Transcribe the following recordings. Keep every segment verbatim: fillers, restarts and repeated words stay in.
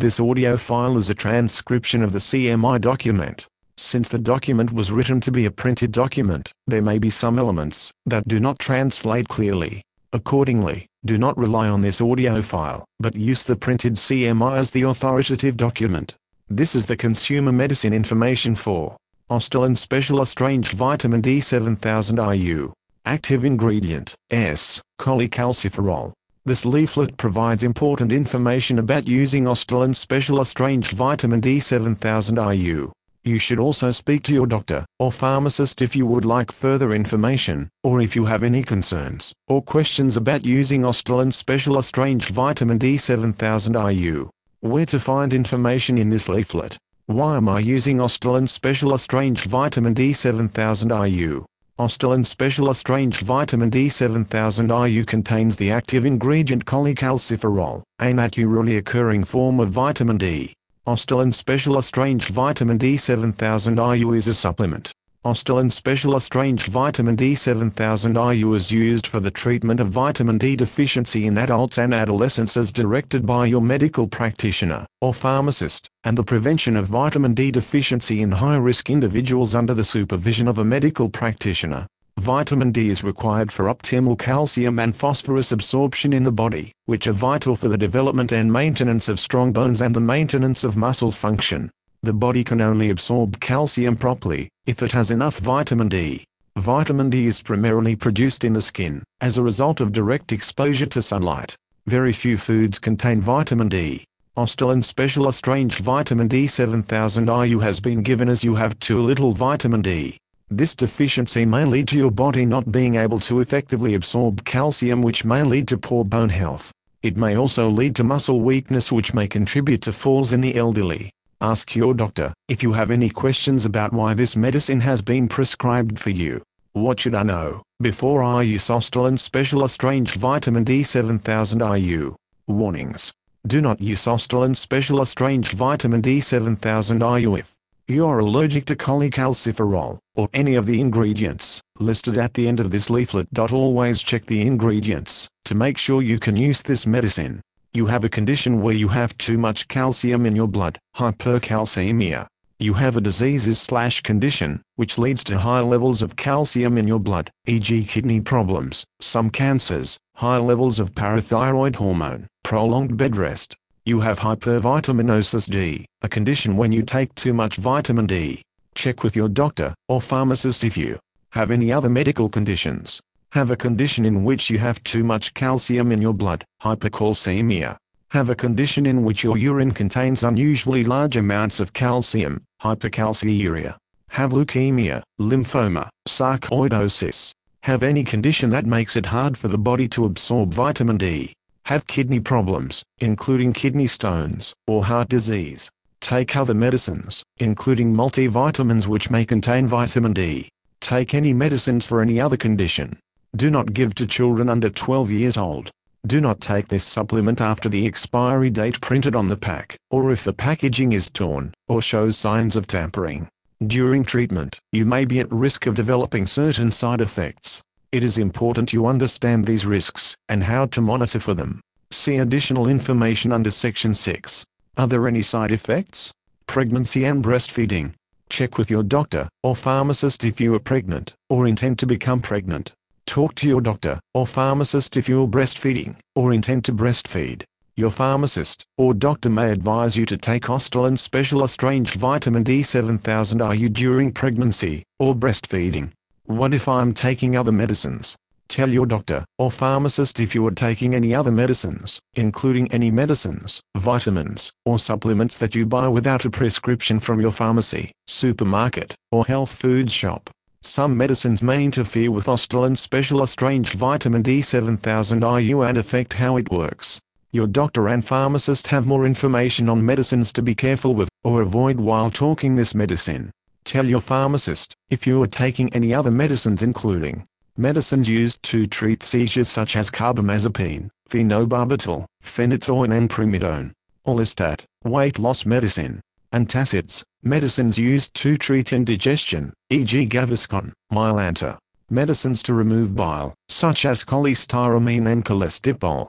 This audio file is a transcription of the C M I document. Since the document was written to be a printed document, there may be some elements that do not translate clearly. Accordingly, do not rely on this audio file, but use the printed C M I as the authoritative document. This is the consumer medicine information for Ostelin Special Estranged Vitamin D seven thousand I U. Active ingredient, S, cholecalciferol. This leaflet provides important information about using Ostelin Special Estranged Vitamin D seven thousand I U. You should also speak to your doctor or pharmacist if you would like further information, or if you have any concerns or questions about using Ostelin Special Estranged Vitamin D seven thousand I U. Where to find information in this leaflet? Why am I using Ostelin Special Estranged Vitamin D seven thousand I U? Ostelin Special Estranged Vitamin D seven thousand I U contains the active ingredient cholecalciferol, a naturally occurring form of vitamin D. Ostelin Special Estranged Vitamin D seven thousand I U is a supplement. Ostelin Special Estranged Vitamin D seven thousand I U is used for the treatment of vitamin D deficiency in adults and adolescents as directed by your medical practitioner or pharmacist, and the prevention of vitamin D deficiency in high-risk individuals under the supervision of a medical practitioner. Vitamin D is required for optimal calcium and phosphorus absorption in the body, which are vital for the development and maintenance of strong bones and the maintenance of muscle function. The body can only absorb calcium properly if it has enough vitamin D. Vitamin D is primarily produced in the skin as a result of direct exposure to sunlight. Very few foods contain vitamin D. Ostelin Special Estranged Vitamin D seven thousand I U has been given as you have too little vitamin D. This deficiency may lead to your body not being able to effectively absorb calcium, which may lead to poor bone health. It may also lead to muscle weakness, which may contribute to falls in the elderly. Ask your doctor if you have any questions about why this medicine has been prescribed for you. What should I know before I use Ostelin Special Estranged Vitamin D seven thousand I U? Warnings. Do not use Ostelin Special Estranged Vitamin D seven thousand I U if you are allergic to cholecalciferol or any of the ingredients listed at the end of this leaflet. Always check the ingredients to make sure you can use this medicine. You have a condition where you have too much calcium in your blood, hypercalcemia. You have a disease slash condition which leads to high levels of calcium in your blood, for example kidney problems, some cancers, high levels of parathyroid hormone, prolonged bed rest. You have hypervitaminosis D, a condition when you take too much vitamin D. Check with your doctor or pharmacist if you have any other medical conditions. Have a condition in which you have too much calcium in your blood, hypercalcemia. Have a condition in which your urine contains unusually large amounts of calcium, hypercalciuria. Have leukemia, lymphoma, sarcoidosis. Have any condition that makes it hard for the body to absorb vitamin D. Have kidney problems, including kidney stones, or heart disease. Take other medicines, including multivitamins which may contain vitamin D. Take any medicines for any other condition. Do not give to children under twelve years old. Do not take this supplement after the expiry date printed on the pack, or if the packaging is torn, or shows signs of tampering. During treatment, you may be at risk of developing certain side effects. It is important you understand these risks, and how to monitor for them. See additional information under Section six. Are there any side effects? Pregnancy and breastfeeding. Check with your doctor or pharmacist if you are pregnant, or intend to become pregnant. Talk to your doctor or pharmacist if you are breastfeeding, or intend to breastfeed. Your pharmacist or doctor may advise you to take Ostelin Special Estranged Vitamin D seven thousand I U during pregnancy or breastfeeding. What if I'm taking other medicines? Tell your doctor or pharmacist if you are taking any other medicines, including any medicines, vitamins, or supplements that you buy without a prescription from your pharmacy, supermarket, or health food shop. Some medicines may interfere with Ostelin Special Estranged Vitamin D seven thousand I U and affect how it works. Your doctor and pharmacist have more information on medicines to be careful with or avoid while talking this medicine. Tell your pharmacist if you are taking any other medicines, including medicines used to treat seizures such as carbamazepine, phenobarbital, phenytoin and primidone. Orlistat, weight loss medicine. Antacids, medicines used to treat indigestion, for example Gaviscon, Mylanta. Medicines to remove bile, such as cholestyramine and cholestyramine.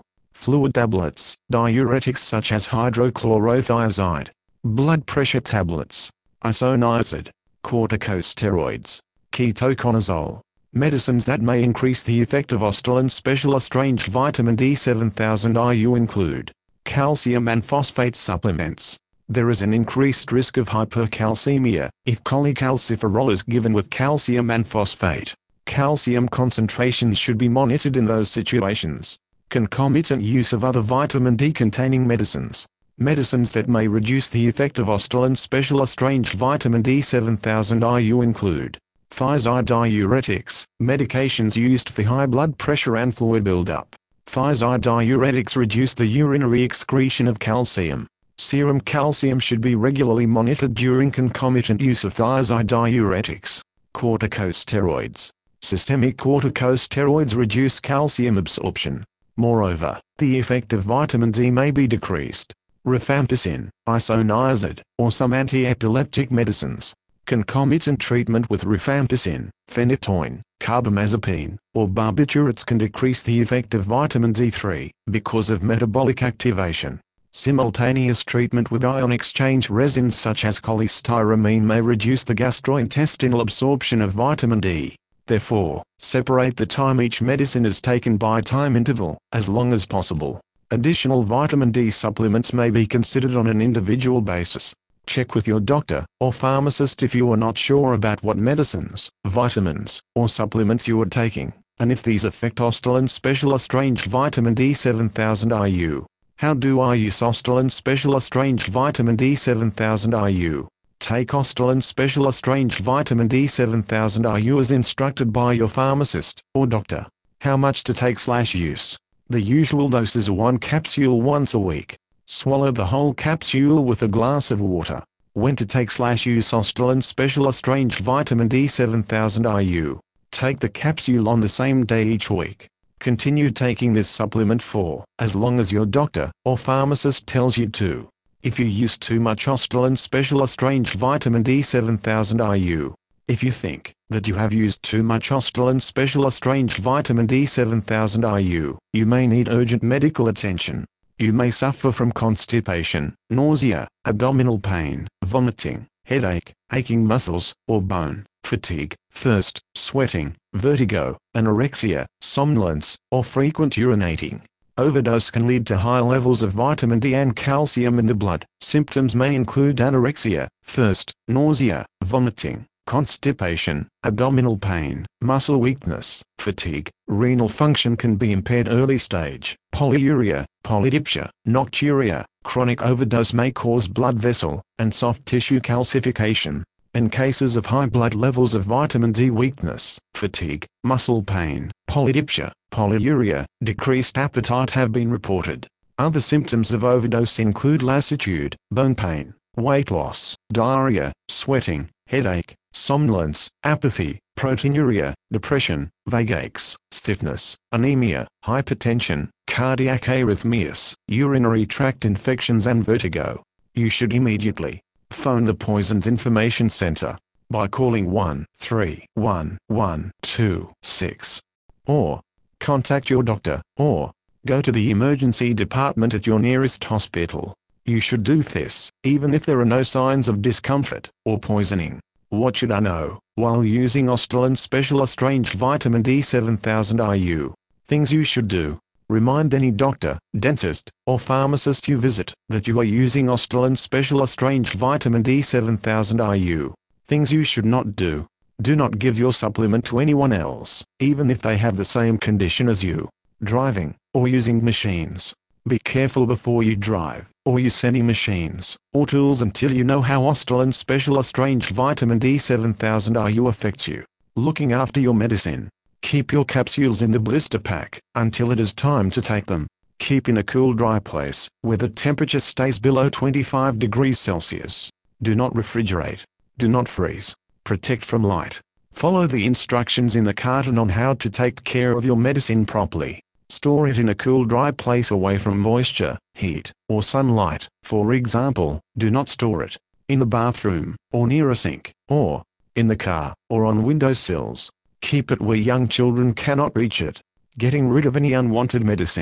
fluid tablets, diuretics such as hydrochlorothiazide, blood pressure tablets, isoniazid, corticosteroids, ketoconazole. Medicines that may increase the effect of Ostolin Special Estranged Vitamin D seven thousand I U include calcium and phosphate supplements. There is an increased risk of hypercalcemia if cholecalciferol is given with calcium and phosphate. Calcium concentrations should be monitored in those situations. Concomitant use of other vitamin D-containing medicines. Medicines that may reduce the effect of Ostolin Special Estranged Vitamin D seven thousand I U include thiazide diuretics, medications used for high blood pressure and fluid buildup. Thiazide diuretics reduce the urinary excretion of calcium. Serum calcium should be regularly monitored during concomitant use of thiazide diuretics. Corticosteroids. Systemic corticosteroids reduce calcium absorption. Moreover, the effect of vitamin D may be decreased. Rifampicin, isoniazid, or some anti-epileptic medicines. Concomitant treatment with rifampicin, phenytoin, carbamazepine, or barbiturates can decrease the effect of vitamin D three because of metabolic activation. Simultaneous treatment with ion exchange resins such as cholestyramine may reduce the gastrointestinal absorption of vitamin D. Therefore, separate the time each medicine is taken by time interval, as long as possible. Additional vitamin D supplements may be considered on an individual basis. Check with your doctor or pharmacist if you are not sure about what medicines, vitamins, or supplements you are taking, and if these affect Ostolin Special Estranged Vitamin D seven thousand I U. How do I use Ostolin Special Estranged Vitamin D seven thousand I U? Take Ostolin Special Estranged Vitamin D seven thousand I U as instructed by your pharmacist or doctor. How much to take slash use? The usual dose is one capsule once a week. Swallow the whole capsule with a glass of water. When to take slash use Ostolin Special Estranged Vitamin D seven thousand I U. Take the capsule on the same day each week. Continue taking this supplement for as long as your doctor or pharmacist tells you to. If you use too much Ostolin Special Estranged Vitamin D seven thousand I U. If you think that you have used too much Ostolin Special Estranged Vitamin D seven thousand I U, you may need urgent medical attention. You may suffer from constipation, nausea, abdominal pain, vomiting, headache, aching muscles or bone, fatigue, thirst, sweating, vertigo, anorexia, somnolence, or frequent urinating. Overdose can lead to high levels of vitamin D and calcium in the blood. Symptoms may include anorexia, thirst, nausea, vomiting, constipation, abdominal pain, muscle weakness, fatigue. Renal function can be impaired early stage. Polyuria, polydipsia, nocturia. Chronic overdose may cause blood vessel and soft tissue calcification. In cases of high blood levels of vitamin D, weakness, fatigue, muscle pain, polydipsia, polyuria, decreased appetite have been reported. Other symptoms of overdose include lassitude, bone pain, weight loss, diarrhea, sweating, headache, somnolence, apathy, proteinuria, depression, vague aches, stiffness, anemia, hypertension, cardiac arrhythmias, urinary tract infections and vertigo. You should immediately phone the Poisons Information Center by calling one three one one two six or contact your doctor or go to the emergency department at your nearest hospital. You should do this even if there are no signs of discomfort or poisoning. What should I know while using Ostolin Special Estranged Vitamin D seven thousand I U? Things you should do. Remind any doctor, dentist, or pharmacist you visit that you are using Ostolin Special Estranged Vitamin D seven thousand I U. Things you should not do. Do not give your supplement to anyone else, even if they have the same condition as you. Driving, or using machines. Be careful before you drive, or use any machines, or tools until you know how Ostolin Special Estranged Vitamin D seven thousand I U affects you. Looking after your medicine. Keep your capsules in the blister pack until it is time to take them. Keep in a cool, dry place where the temperature stays below twenty-five degrees Celsius. Do not refrigerate. Do not freeze. Protect from light. Follow the instructions in the carton on how to take care of your medicine properly. Store it in a cool, dry place away from moisture, heat, or sunlight. For example, do not store it in the bathroom, or near a sink, or in the car, or on windowsills. Keep it where young children cannot reach it. Getting rid of any unwanted medicine.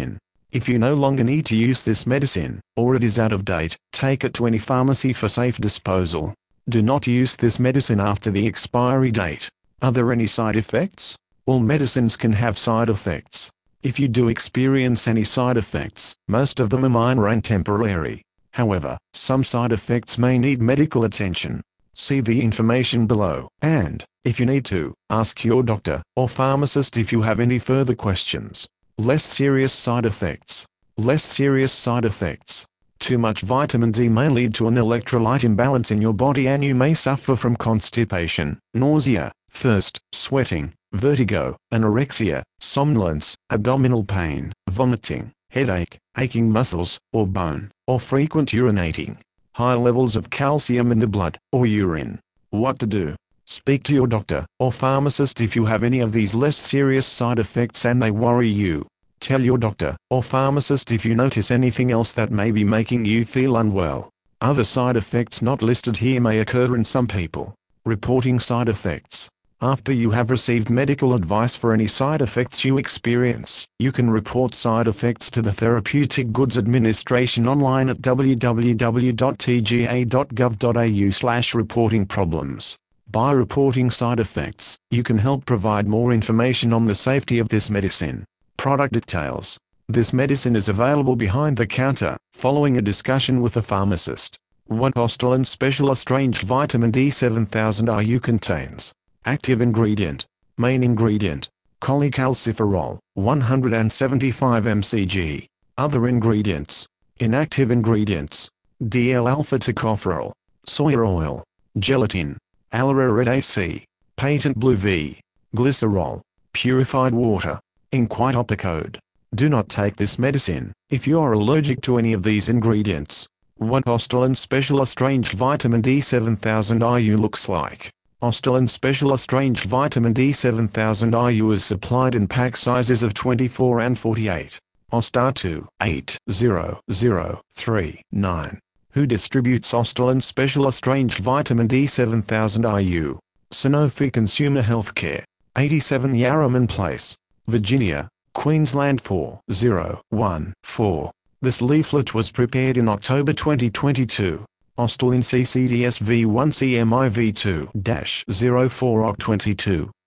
If you no longer need to use this medicine, or it is out of date, take it to any pharmacy for safe disposal. Do not use this medicine after the expiry date. Are there any side effects? All medicines can have side effects. If you do experience any side effects, most of them are minor and temporary. However, some side effects may need medical attention. See the information below, and, if you need to, ask your doctor or pharmacist if you have any further questions. Less serious side effects. Less serious side effects. Too much vitamin D may lead to an electrolyte imbalance in your body and you may suffer from constipation, nausea, thirst, sweating, vertigo, anorexia, somnolence, abdominal pain, vomiting, headache, aching muscles, or bone, or frequent urinating. High levels of calcium in the blood, or urine. What to do? Speak to your doctor or pharmacist if you have any of these less serious side effects and they worry you. Tell your doctor or pharmacist if you notice anything else that may be making you feel unwell. Other side effects not listed here may occur in some people. Reporting side effects. After you have received medical advice for any side effects you experience, you can report side effects to the Therapeutic Goods Administration online at w w w dot t g a dot gov dot a u slash reporting problems. By reporting side effects, you can help provide more information on the safety of this medicine. Product details. This medicine is available behind the counter, following a discussion with a pharmacist. What Ostalin Special Estranged Vitamin D seven thousand I U contains. Active ingredient. Main ingredient. Cholecalciferol, one hundred seventy-five milligrams. Other ingredients. Inactive ingredients. D L-alpha tocopherol. Soya oil. Gelatin. Alararidase. Patent Blue V. Glycerol. Purified water. Inquire code. Do not take this medicine if you are allergic to any of these ingredients. What Ostalin Special Estranged Vitamin D seven thousand I U looks like. Ostalin Special Estranged Vitamin D seven thousand I U is supplied in pack sizes of twenty-four and forty-eight. Ostar two eight zero zero three nine. Who distributes Ostalin Special Estranged Vitamin D seven thousand I U? Sanofi Consumer Healthcare. eighty-seven Yarraman Place, Virginia, Queensland four zero one four. This leaflet was prepared in October twenty twenty-two. Ostalin C C D S V one C M I V two dash zero four O C twenty-two.